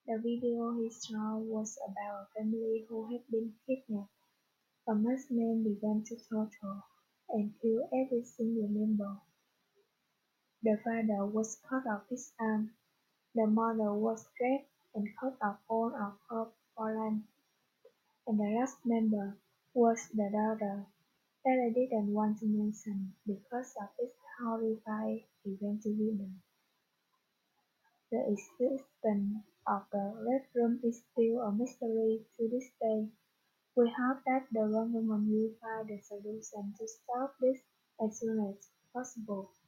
The video he saw was about a family who had been kidnapped. A masked man began to torture and kill every single member. The father was cut off his arm, the mother was raped and cut off all of her forelimbs, and the last member was the daughter that I didn't want to mention because of its horrifying eventuality. The existence of the Red Room is still a mystery to this day. We hope that the government will find a solution to solve this as soon as possible.